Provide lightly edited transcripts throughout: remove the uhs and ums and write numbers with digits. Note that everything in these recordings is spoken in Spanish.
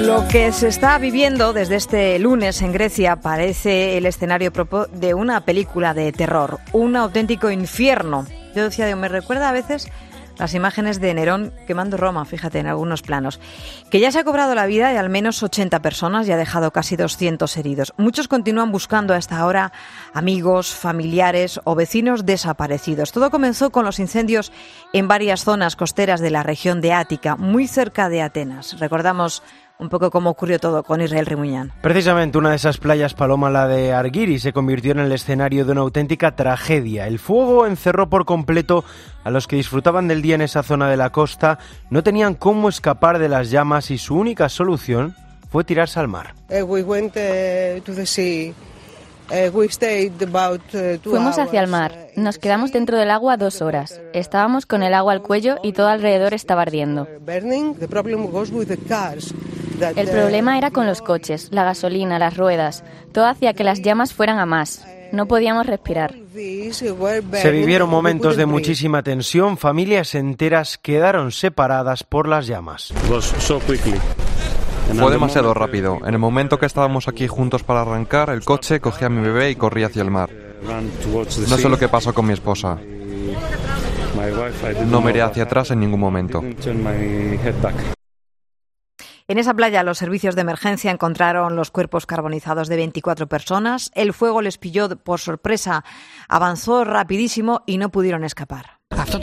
Lo que se está viviendo desde este lunes en Grecia parece el escenario de una película de terror, un auténtico infierno. Yo decía, me recuerda a veces las imágenes de Nerón quemando Roma, fíjate, en algunos planos. Que ya se ha cobrado la vida de al menos 80 personas y ha dejado casi 200 heridos. Muchos continúan buscando a esta hora amigos, familiares o vecinos desaparecidos. Todo comenzó con los incendios en varias zonas costeras de la región de Ática, muy cerca de Atenas. Recordamos un poco cómo ocurrió todo con Israel Rimuñán. Precisamente una de esas playas, Paloma, la de Argiri, se convirtió en el escenario de una auténtica tragedia. El fuego encerró por completo a los que disfrutaban del día en esa zona de la costa. No tenían cómo escapar de las llamas y su única solución fue tirarse al mar. Fuimos hacia el mar. Nos quedamos dentro del agua 2 horas. Estábamos con el agua al cuello y todo alrededor estaba ardiendo. El problema era con los coches, la gasolina, las ruedas. Todo hacía que las llamas fueran a más. No podíamos respirar. Se vivieron momentos de muchísima tensión. Familias enteras quedaron separadas por las llamas. Fue demasiado rápido. En el momento que estábamos aquí juntos para arrancar, el coche cogía a mi bebé y corría hacia el mar. No sé lo que pasó con mi esposa. No miré hacia atrás en ningún momento. En esa playa los servicios de emergencia encontraron los cuerpos carbonizados de 24 personas. El fuego les pilló por sorpresa, avanzó rapidísimo y no pudieron escapar.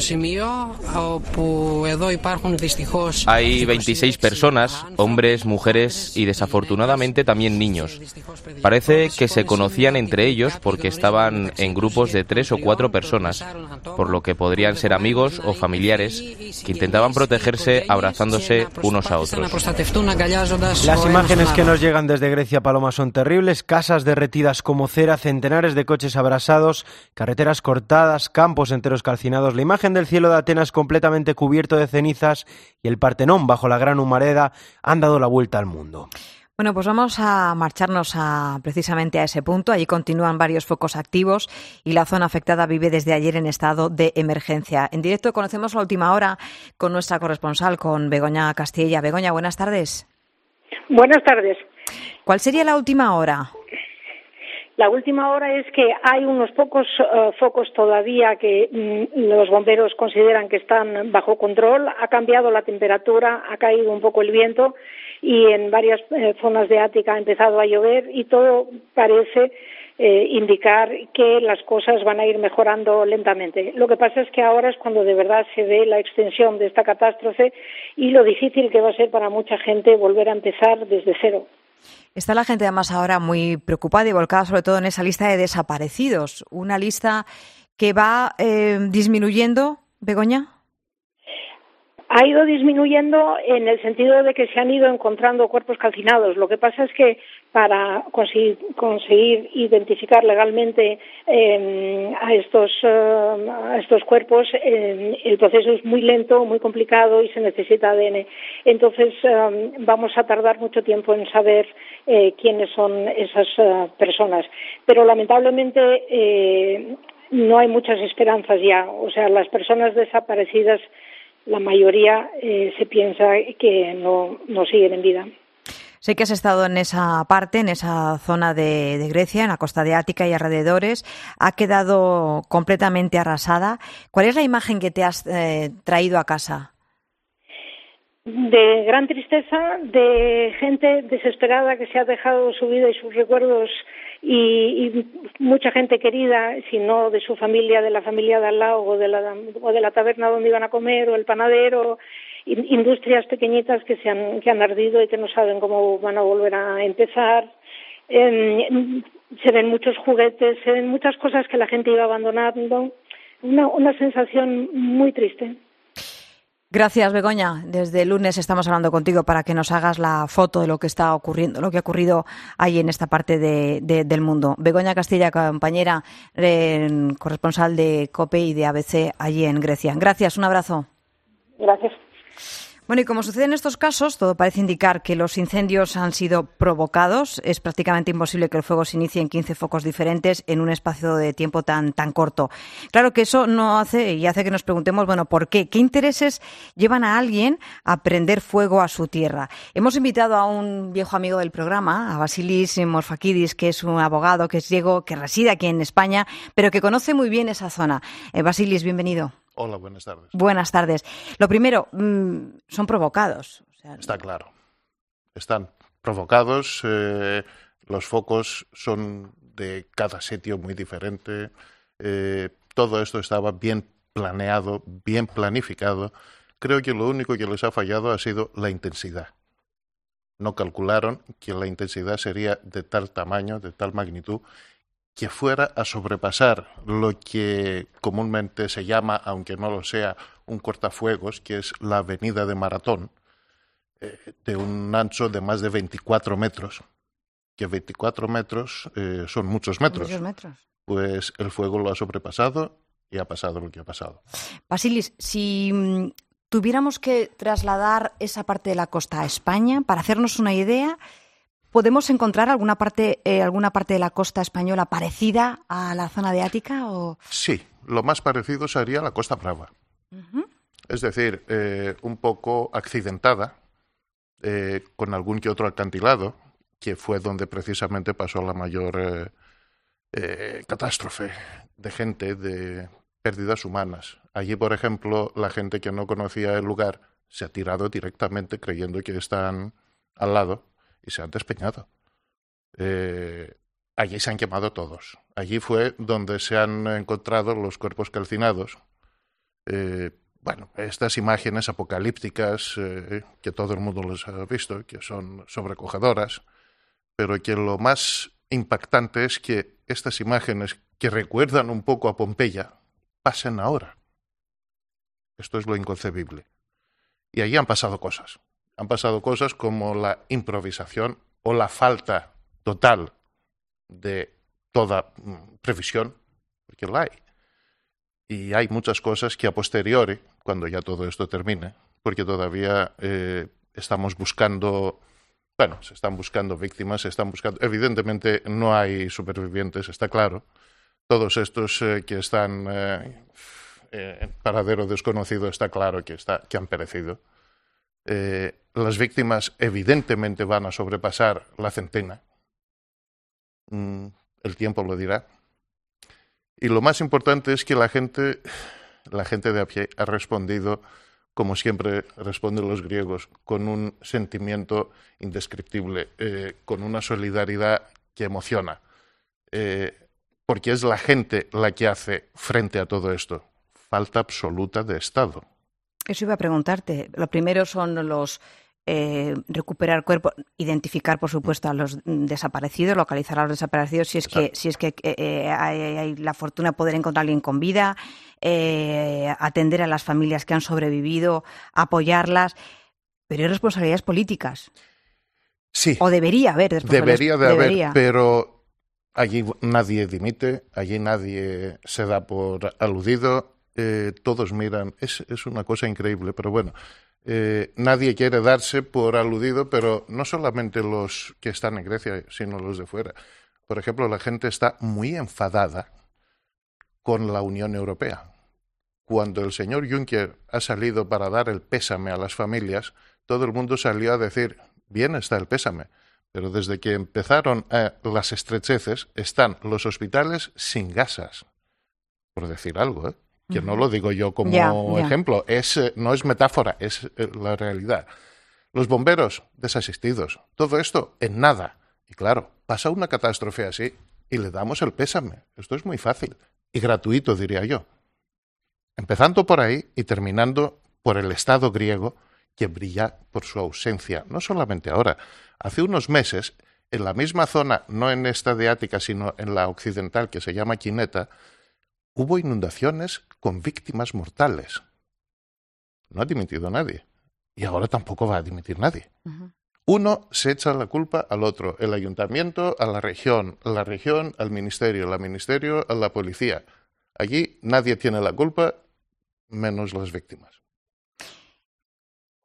Hay 26 personas, hombres, mujeres y desafortunadamente también niños. Parece que se conocían entre ellos porque estaban en grupos de 3 o 4 personas, por lo que podrían ser amigos o familiares que intentaban protegerse abrazándose unos a otros. Las imágenes que nos llegan desde Grecia, Paloma, son terribles. Casas derretidas como cera, centenares de coches abrasados, carreteras cortadas, campos enteros calcinados. La imagen del cielo de Atenas completamente cubierto de cenizas y el Partenón bajo la gran humareda han dado la vuelta al mundo. Bueno, pues vamos a marcharnos precisamente a ese punto. Allí continúan varios focos activos y la zona afectada vive desde ayer en estado de emergencia. En directo conocemos la última hora con nuestra corresponsal, con Begoña Castilla. Begoña, buenas tardes. Buenas tardes. ¿Cuál sería la última hora? La última hora es que hay unos pocos focos todavía que los bomberos consideran que están bajo control. Ha cambiado la temperatura, ha caído un poco el viento y en varias zonas de Ática ha empezado a llover y todo parece indicar que las cosas van a ir mejorando lentamente. Lo que pasa es que ahora es cuando de verdad se ve la extensión de esta catástrofe y lo difícil que va a ser para mucha gente volver a empezar desde cero. Está la gente además ahora muy preocupada y volcada sobre todo en esa lista de desaparecidos. Una lista que va disminuyendo, Begoña. Ha ido disminuyendo en el sentido de que se han ido encontrando cuerpos calcinados. Lo que pasa es que para conseguir identificar legalmente a estos cuerpos, el proceso es muy lento, muy complicado y se necesita ADN. Entonces vamos a tardar mucho tiempo en saber quiénes son esas personas. Pero lamentablemente no hay muchas esperanzas ya. O sea, las personas desaparecidas, la mayoría se piensa que no siguen en vida. Sé que has estado en esa parte, en esa zona de Grecia, en la costa de Ática y alrededores. Ha quedado completamente arrasada. ¿Cuál es la imagen que te has traído a casa? De gran tristeza, de gente desesperada que se ha dejado su vida y sus recuerdos y mucha gente querida, si no de su familia, de la familia de al lado o de la taberna donde iban a comer o el panadero, industrias pequeñitas que han ardido y que no saben cómo van a volver a empezar. Se ven muchos juguetes, se ven muchas cosas que la gente iba abandonando. Una sensación muy triste. Gracias, Begoña. Desde el lunes estamos hablando contigo para que nos hagas la foto de lo que está ocurriendo, lo que ha ocurrido ahí en esta parte del mundo. Begoña Castilla, compañera corresponsal de COPE y de ABC allí en Grecia. Gracias, un abrazo. Gracias. Bueno, y como sucede en estos casos, todo parece indicar que los incendios han sido provocados. Es prácticamente imposible que el fuego se inicie en 15 focos diferentes en un espacio de tiempo tan corto. Claro que eso hace que nos preguntemos, bueno, ¿por qué? ¿Qué intereses llevan a alguien a prender fuego a su tierra? Hemos invitado a un viejo amigo del programa, a Vasilis Morfakidis, que es un abogado que es griego, que reside aquí en España, pero que conoce muy bien esa zona. Vasilis, bienvenido. Hola, buenas tardes. Buenas tardes. Lo primero, son provocados. Está claro. Están provocados. Los focos son de cada sitio muy diferente. Todo esto estaba bien planeado, bien planificado. Creo que lo único que les ha fallado ha sido la intensidad. No calcularon que la intensidad sería de tal tamaño, de tal magnitud, que fuera a sobrepasar lo que comúnmente se llama, aunque no lo sea, un cortafuegos, que es la avenida de Maratón, de un ancho de más de 24 metros, que 24 metros son muchos metros. Muchos metros. Pues el fuego lo ha sobrepasado y ha pasado lo que ha pasado. Vasilis, si tuviéramos que trasladar esa parte de la costa a España, para hacernos una idea, ¿podemos encontrar alguna parte de la costa española parecida a la zona de Ática? ¿O? Sí, lo más parecido sería la Costa Brava. Uh-huh. Es decir, un poco accidentada, con algún que otro acantilado, que fue donde precisamente pasó la mayor catástrofe de gente, de pérdidas humanas. Allí, por ejemplo, la gente que no conocía el lugar se ha tirado directamente creyendo que están al lado y se han despeñado. Allí se han quemado todos. Allí fue donde se han encontrado los cuerpos calcinados. Bueno, estas imágenes apocalípticas que todo el mundo les ha visto, que son sobrecogedoras, pero que lo más impactante es que estas imágenes que recuerdan un poco a Pompeya pasen ahora. Esto es lo inconcebible. Y allí han pasado cosas. Han pasado cosas como la improvisación o la falta total de toda previsión, porque la hay. Y hay muchas cosas que a posteriori, cuando ya todo esto termine, porque todavía estamos buscando, bueno, se están buscando víctimas, se están buscando, evidentemente no hay supervivientes, está claro. Todos estos que están en paradero desconocido está claro que han perecido. Las víctimas evidentemente van a sobrepasar la centena. El tiempo lo dirá. Y lo más importante es que la gente de a pie ha respondido, como siempre responden los griegos, con un sentimiento indescriptible, con una solidaridad que emociona. Porque es la gente la que hace frente a todo esto. Falta absoluta de Estado. Eso iba a preguntarte. Lo primero son los recuperar cuerpos, identificar, por supuesto, a los desaparecidos, localizar a los desaparecidos si es que hay la fortuna de poder encontrar a alguien con vida, atender a las familias que han sobrevivido, apoyarlas, pero hay responsabilidades políticas. Sí. O debería haber responsabilidades. Debería haber, pero allí nadie dimite, allí nadie se da por aludido. Todos miran, es una cosa increíble, pero bueno, nadie quiere darse por aludido, pero no solamente los que están en Grecia, sino los de fuera. Por ejemplo, la gente está muy enfadada con la Unión Europea. Cuando el señor Juncker ha salido para dar el pésame a las familias, todo el mundo salió a decir, bien está el pésame, pero desde que empezaron las estrecheces, están los hospitales sin gasas, por decir algo, que no lo digo yo como ejemplo, no es metáfora, es la realidad. Los bomberos desasistidos, todo esto en nada. Y claro, pasa una catástrofe así y le damos el pésame. Esto es muy fácil y gratuito, diría yo. Empezando por ahí y terminando por el Estado griego, que brilla por su ausencia, no solamente ahora. Hace unos meses, en la misma zona, no en esta de Ática, sino en la occidental, que se llama Quineta, hubo inundaciones con víctimas mortales. No ha dimitido nadie. Y ahora tampoco va a dimitir nadie. Uh-huh. Uno se echa la culpa al otro. El ayuntamiento a la región al ministerio, el ministerio a la policía. Allí nadie tiene la culpa, menos las víctimas.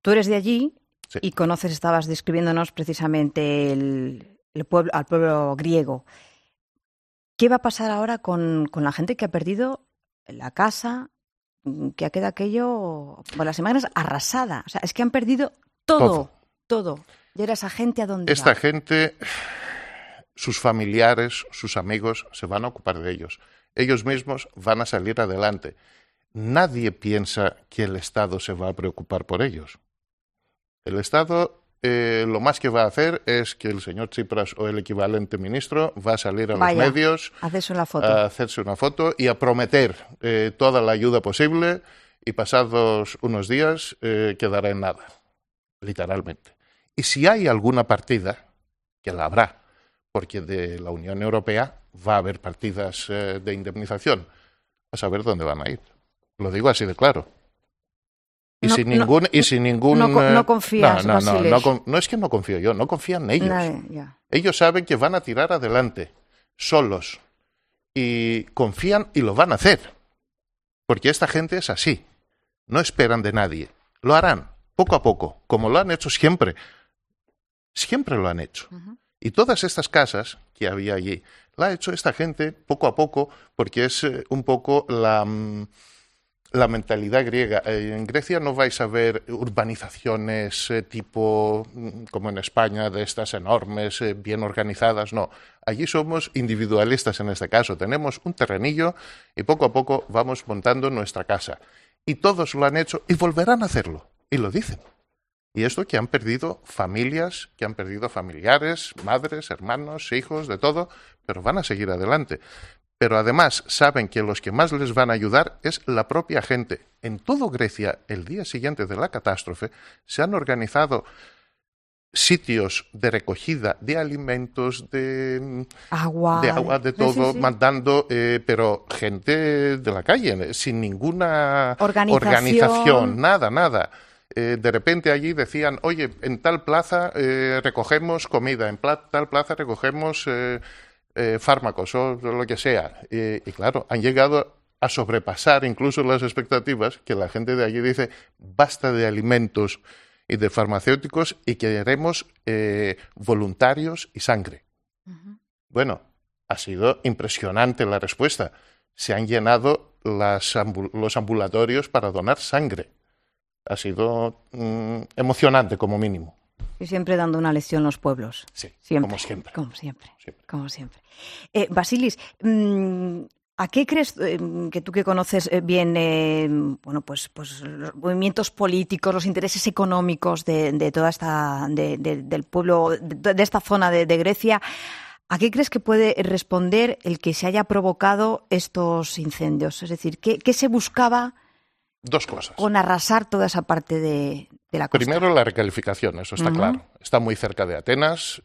Tú eres de allí Sí. y conoces, estabas describiéndonos precisamente el pueblo, al pueblo griego. ¿Qué va a pasar ahora con la gente que ha perdido la casa, que ha quedado aquello, bueno, las imágenes arrasada? O sea, es que han perdido todo. Y ahora esa gente, ¿a dónde Esta va? gente, sus familiares, sus amigos, se van a ocupar de ellos. Ellos mismos van a salir adelante. Nadie piensa que el Estado se va a preocupar por ellos. El Estado lo más que va a hacer es que el señor Tsipras o el equivalente ministro va a salir a los medios hacerse una foto. a hacerse una foto y a prometer toda la ayuda posible, y pasados unos días quedará en nada, literalmente. Y si hay alguna partida, que la habrá, porque de la Unión Europea va a haber partidas de indemnización, a saber dónde van a ir. Lo digo así de claro. Y sin ningún... No confías, no es que no confío yo, no confían ellos. Ellos saben que van a tirar adelante, solos, y confían y lo van a hacer. Porque esta gente es así. No esperan de nadie. Lo harán, poco a poco, como lo han hecho siempre. Siempre lo han hecho. Y todas estas casas que había allí, la ha hecho esta gente poco a poco, porque es un poco la mentalidad griega. En Grecia no vais a ver urbanizaciones tipo, como en España, de estas enormes, bien organizadas, no. Allí somos individualistas en este caso. Tenemos un terrenillo y poco a poco vamos montando nuestra casa. Y todos lo han hecho y volverán a hacerlo. Y lo dicen. Y esto que han perdido familias, que han perdido familiares, madres, hermanos, hijos, de todo, pero van a seguir adelante. Pero además saben que los que más les van a ayudar es la propia gente. En todo Grecia, el día siguiente de la catástrofe, se han organizado sitios de recogida de alimentos, de agua, de todo, mandando, pero gente de la calle, sin ninguna organización, nada. De repente allí decían, oye, en tal plaza recogemos comida, en tal plaza recogemos fármacos o lo que sea. Y claro, han llegado a sobrepasar incluso las expectativas, que la gente de allí dice, basta de alimentos y de farmacéuticos y queremos voluntarios y sangre. Bueno, ha sido impresionante la respuesta. Se han llenado los ambulatorios para donar sangre. Ha sido emocionante, como mínimo. Y siempre dando una lección los pueblos. Sí, siempre. Como siempre. Basilis, ¿a qué crees que tú que conoces bien pues los movimientos políticos, los intereses económicos de toda esta del pueblo, de esta zona de Grecia? ¿A qué crees que puede responder el que se haya provocado estos incendios? Es decir, ¿qué se buscaba? Dos cosas. Con arrasar toda esa parte de la costa. Primero, la recalificación, eso está claro. Está muy cerca de Atenas,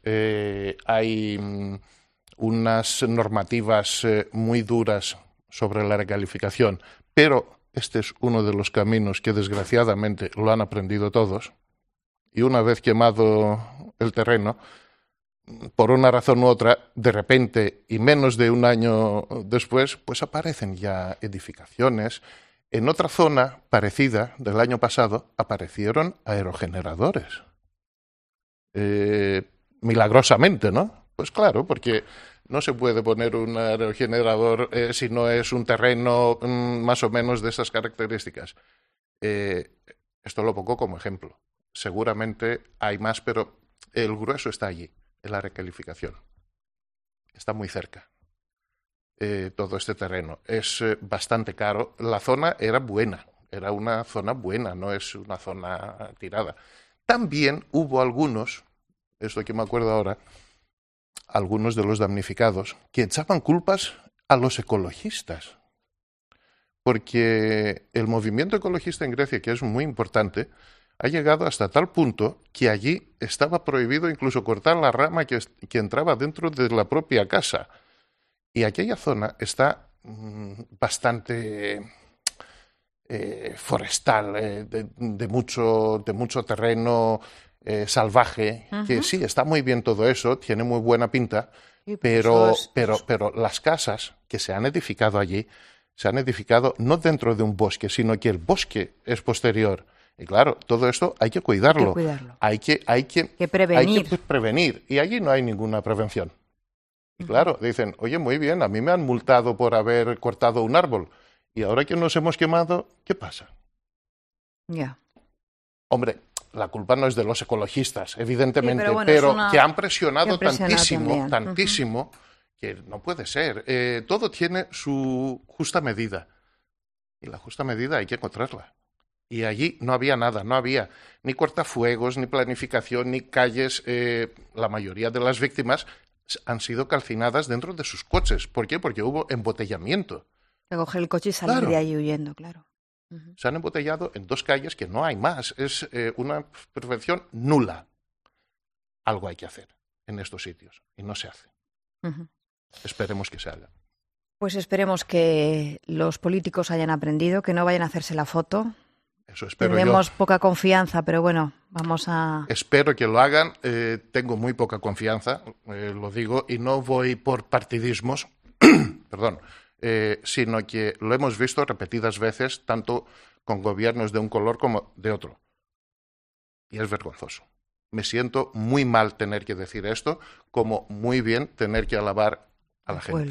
hay unas normativas muy duras sobre la recalificación, pero este es uno de los caminos que desgraciadamente lo han aprendido todos, y una vez quemado el terreno, por una razón u otra, de repente, y menos de un año después, pues aparecen ya edificaciones. En otra zona parecida del año pasado aparecieron aerogeneradores. Milagrosamente, ¿no? Pues claro, porque no se puede poner un aerogenerador si no es un terreno más o menos de esas características. Esto lo pongo como ejemplo. Seguramente hay más, pero el grueso está allí, en la recalificación. Está muy cerca. Todo este terreno. Es bastante caro. La zona era buena, era una zona buena, no es una zona tirada. También hubo algunos, esto que me acuerdo ahora, algunos de los damnificados, que echaban culpas a los ecologistas. Porque el movimiento ecologista en Grecia, que es muy importante, ha llegado hasta tal punto que allí estaba prohibido incluso cortar la rama que entraba dentro de la propia casa. Y aquella zona está bastante forestal, de mucho terreno salvaje, que sí, está muy bien todo eso, tiene muy buena pinta, pero las casas que se han edificado allí, se han edificado no dentro de un bosque, sino que el bosque es posterior. Y claro, todo esto hay que cuidarlo. Hay que prevenir. Hay que prevenir. Y allí no hay ninguna prevención. Y claro, dicen, oye, muy bien, a mí me han multado por haber cortado un árbol. Y ahora que nos hemos quemado, ¿qué pasa? Ya. Hombre, la culpa no es de los ecologistas, evidentemente, pero que han presionado tantísimo, que no puede ser. Todo tiene su justa medida. Y la justa medida hay que encontrarla. Y allí no había nada, no había ni cortafuegos, ni planificación, ni calles. La mayoría de las víctimas han sido calcinadas dentro de sus coches. ¿Por qué? Porque hubo embotellamiento. De coger el coche y salir de ahí huyendo, claro. Se han embotellado en 2 calles que no hay más. Es una prevención nula. Algo hay que hacer en estos sitios y no se hace. Esperemos que se haga. Pues esperemos que los políticos hayan aprendido, que no vayan a hacerse la foto. Eso espero. Tenemos poca confianza, pero bueno, vamos a... Espero que lo hagan. Tengo muy poca confianza, lo digo, y no voy por partidismos, perdón, sino que lo hemos visto repetidas veces, tanto con gobiernos de un color como de otro. Y es vergonzoso. Me siento muy mal tener que decir esto, como muy bien tener que alabar a la gente.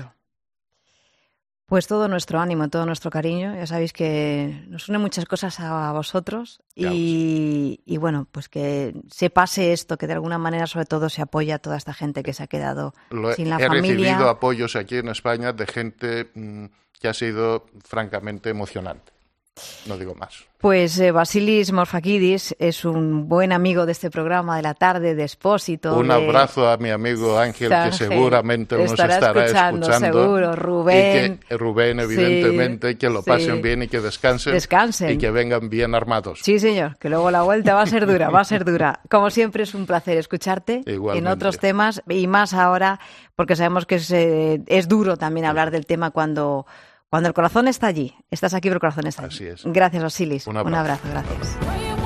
Pues todo nuestro ánimo, todo nuestro cariño. Ya sabéis que nos une muchas cosas a vosotros y bueno, pues que se pase esto, que de alguna manera sobre todo se apoya a toda esta gente que se ha quedado sin la familia. He recibido apoyos aquí en España de gente que ha sido francamente emocionante. No digo más. Pues Vasilis Morfakidis es un buen amigo de este programa de la tarde, de Expósito. Un abrazo a mi amigo Ángel, que seguramente nos estará escuchando. Seguro, Rubén. Y que Rubén, evidentemente, que lo pasen bien y que descansen. Y que vengan bien armados. Sí, señor, que luego la vuelta va a ser dura, va a ser dura. Como siempre es un placer escucharte. Igualmente. En otros temas y más ahora, porque sabemos que es duro también hablar del tema cuando el corazón está allí. Estás aquí, pero el corazón está allí. Así es. Gracias, Vasilis. Un abrazo. Gracias.